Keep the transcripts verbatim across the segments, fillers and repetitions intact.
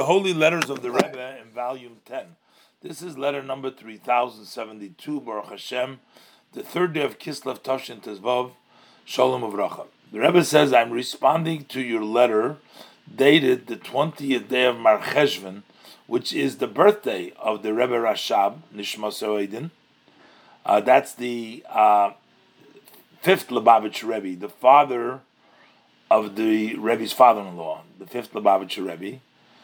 Holy Letters of the Rebbe in Volume ten. This is letter number three thousand seventy-two, Baruch Hashem, the third day of Kislev Tavshin Tezvav, Shalom Uvracha. The Rebbe says, I'm responding to your letter dated the twentieth day of Mar Cheshvan, which is the birthday of the Rebbe Rashab, Nishmas Oedin. Uh, that's the uh, fifth Lubavitcher Rebbe, the father of the Rebbe's father-in-law, the fifth Lubavitcher Rebbe.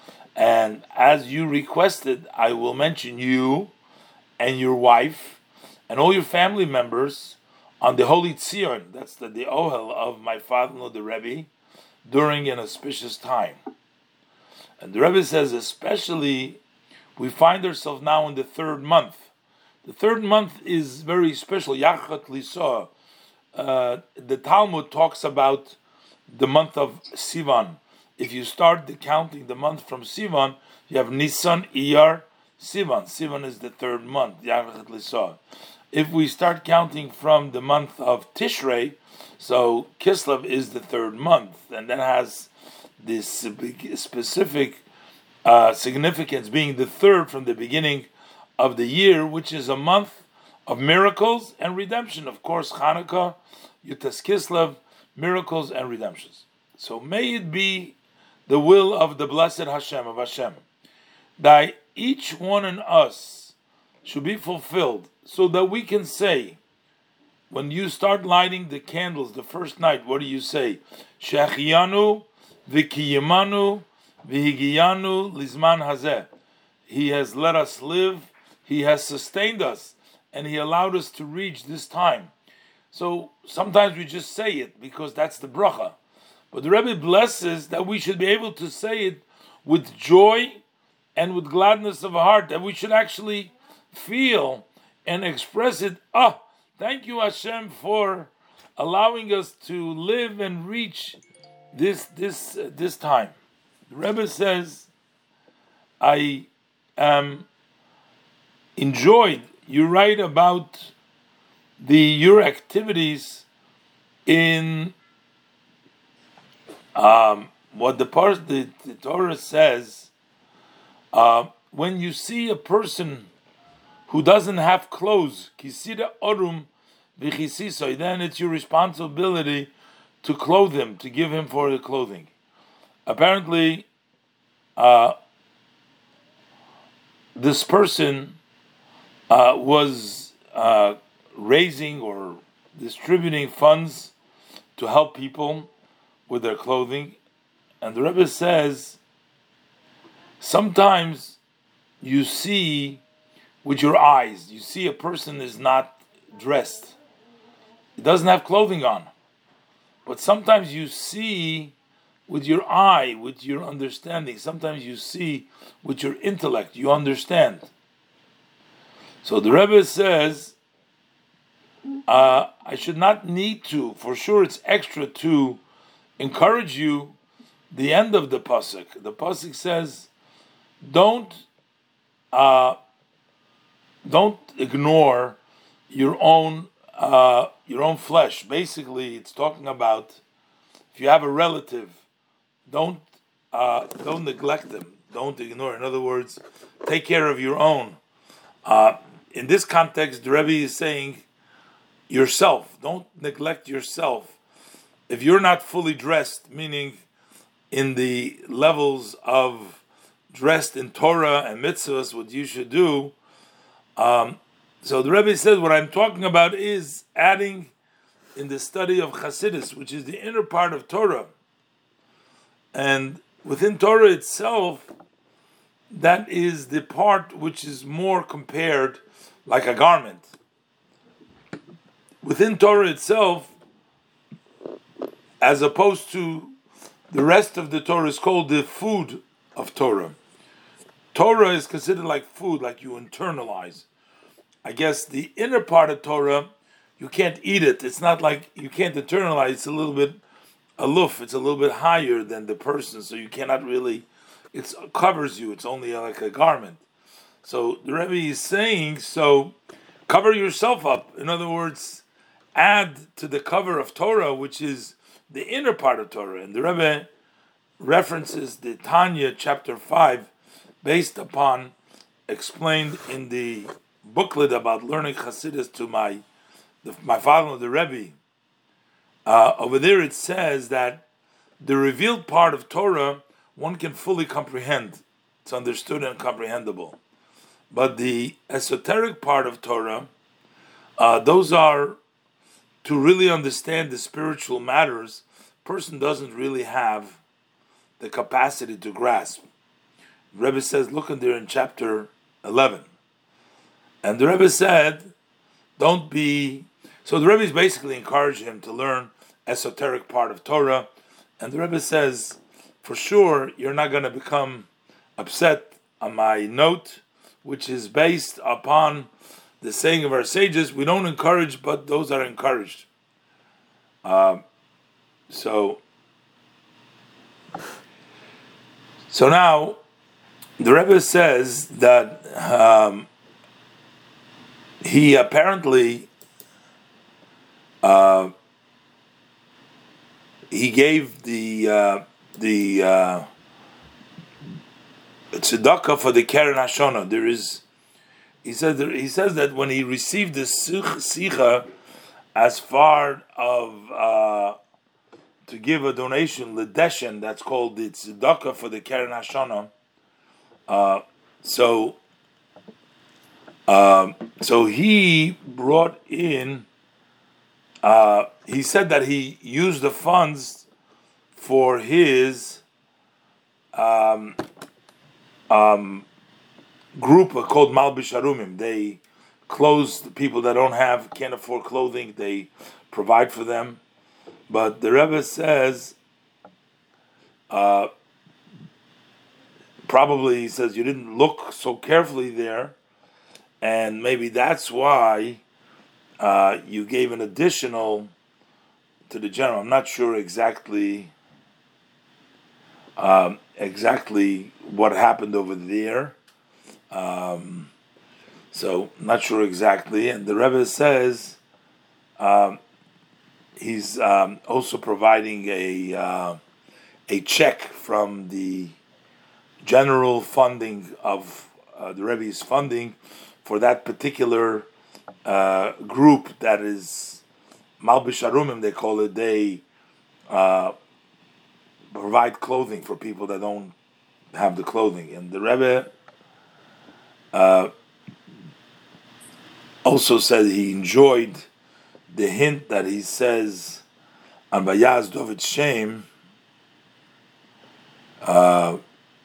And as you requested, I will mention you and your wife and all your family members on the Holy Tzion, that's the, the Ohel of my father-in-law, the Rebbe, during an auspicious time. And the Rebbe says, especially, we find ourselves now in the third month. The third month is very special. Yachat Lisa. Uh, the Talmud talks about the month of Sivan. If you start the counting the month from Sivan, you have Nisan, Iyar, Sivan. Sivan is the third month. Yachat Lisa. If we start counting from the month of Tishrei, so Kislev is the third month, and that has this specific uh, significance, being the third from the beginning of the year, which is a month of miracles and redemption. Of course, Hanukkah, Yutas Kislev, miracles and redemptions. So may it be the will of the blessed Hashem, of Hashem, that each one in us should be fulfilled, so that we can say, when you start lighting the candles the first night, what do you say? Shechianu v'kiyemanu v'higiyanu lizman hazeh. He has let us live, He has sustained us, and He allowed us to reach this time. So sometimes we just say it because that's the bracha. But the Rebbe blesses that we should be able to say it with joy and with gladness of heart, that we should actually feel and express it. Ah, thank you, Hashem, for allowing us to live and reach this this uh, this time. The Rebbe says, I am enjoyed. You write about the your activities in um, what the part the, the Torah says. Uh, when you see a person who doesn't have clothes, kisira orum v'chisisoy, then it's your responsibility to clothe him, to give him for the clothing. Apparently, uh, this person uh, was uh, raising or distributing funds to help people with their clothing, and the Rebbe says, sometimes you see with your eyes, you see a person is not dressed. He doesn't have clothing on. But sometimes you see with your eye, with your understanding. Sometimes you see with your intellect, you understand. So the Rebbe says, uh, I should not need to, for sure it's extra to encourage you, the end of the pasuk. The pasuk says, don't uh, Don't ignore your own uh, your own flesh. Basically, it's talking about if you have a relative, don't uh, don't neglect them. Don't ignore. In other words, take care of your own. Uh, in this context, the Rebbe is saying yourself. Don't neglect yourself. If you're not fully dressed, meaning in the levels of dressed in Torah and mitzvahs, what you should do. Um, so the Rebbe says what I'm talking about is adding in the study of Chassidus, which is the inner part of Torah. And within Torah itself, that is the part which is more compared like a garment. Within Torah itself, as opposed to the rest of the Torah, is called the food of Torah. Torah is considered like food, like you internalize. I guess the inner part of Torah, you can't eat it. It's not like you can't internalize. It's a little bit aloof. It's a little bit higher than the person, so you cannot really, it covers you. It's only like a garment. So the Rebbe is saying, so cover yourself up. In other words, add to the cover of Torah, which is the inner part of Torah. And the Rebbe references the Tanya chapter five, based upon explained in the booklet about learning Chassidus to my the, my father, the Rebbe. Uh, over there it says that the revealed part of Torah one can fully comprehend; it's understood and comprehensible. But the esoteric part of Torah, uh, those are to really understand the spiritual matters. Person doesn't really have the capacity to grasp. The Rebbe says, look in there in chapter eleven. And the Rebbe said, don't be... So the Rebbe is basically encouraging him to learn esoteric part of Torah. And the Rebbe says, for sure, you're not going to become upset on my note, which is based upon the saying of our sages, we don't encourage, but those are encouraged. Uh, so, so now, the Rebbe says that um, he apparently uh, he gave the uh, the uh, tzedakah for the Keren Hashana. There is, he says, he says that when he received the sicha as far of uh, to give a donation, ledeshen, that's called the tzedakah for the Keren Hashana. Uh, so, um, so he brought in. Uh, he said that he used the funds for his um, um, group called Malbish Arumim. They clothe the people that don't have, can't afford clothing. They provide for them. But the Rebbe says, uh, probably he says you didn't look so carefully there, and maybe that's why uh, you gave an additional to the general. I'm not sure exactly um, exactly what happened over there. Um, so not sure exactly. And the Rebbe says um, he's um, also providing a uh, a check from the general funding of uh, the Rebbe's funding for that particular uh, group that is Malbish Arumim, they call it. They uh, provide clothing for people that don't have the clothing. And the Rebbe uh, also said he enjoyed the hint that he says on Bayaz Dovid Shem, uh,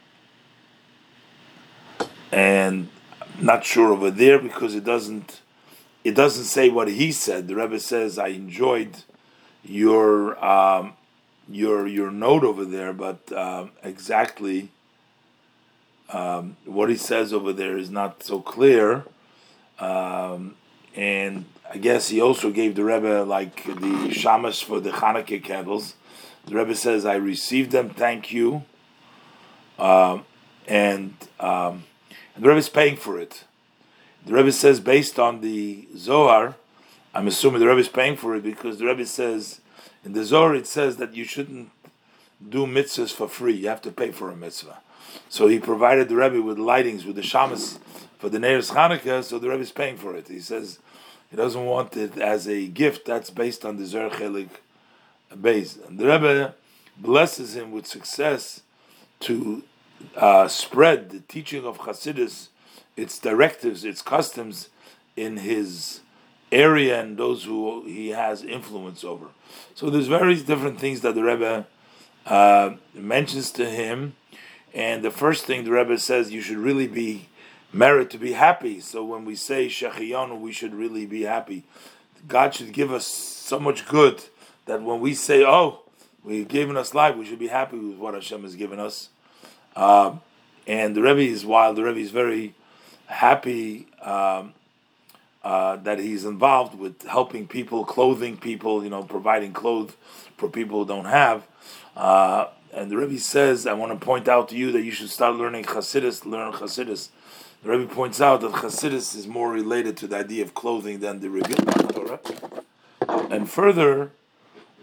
and I'm not sure over there because it doesn't it doesn't say what he said. The Rebbe says, I enjoyed your um, your your note over there, but um, exactly um, what he says over there is not so clear. Um, and I guess he also gave the Rebbe like the shamas for the Hanukkah candles. The Rebbe says, I received them, thank you. Um, and um, And the Rebbe is paying for it. The Rebbe says, based on the Zohar, I'm assuming the Rebbe is paying for it because the Rebbe says, in the Zohar it says that you shouldn't do mitzvahs for free. You have to pay for a mitzvah. So he provided the Rebbe with lightings, with the shamas for the Neiros Chanukah, so the Rebbe is paying for it. He says he doesn't want it as a gift. That's based on the Zer Chelik base. And the Rebbe blesses him with success to Uh, spread the teaching of Chassidus, its directives, its customs in his area and those who he has influence over. So there's various different things that the Rebbe uh, mentions to him, and the first thing the Rebbe says, you should really be merit to be happy. So when we say Shechiyanu, we should really be happy. God should give us so much good that when we say, oh, we've given us life, we should be happy with what Hashem has given us. Uh, and the Rebbe is wild. The Rebbe is very happy um, uh, that he's involved with helping people, clothing people, you know, providing clothes for people who don't have. Uh, and the Rebbe says, I want to point out to you that you should start learning Chassidus, learn Chassidus. The Rebbe points out that Chassidus is more related to the idea of clothing than the revealed part of Torah. And further,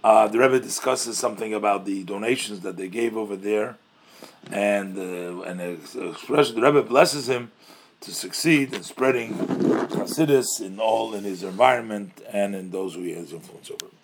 Uh, the Rebbe discusses something about the donations that they gave over there, and uh, and expression. The Rebbe blesses him to succeed in spreading Hasidus in all in his environment and in those who he has influence over.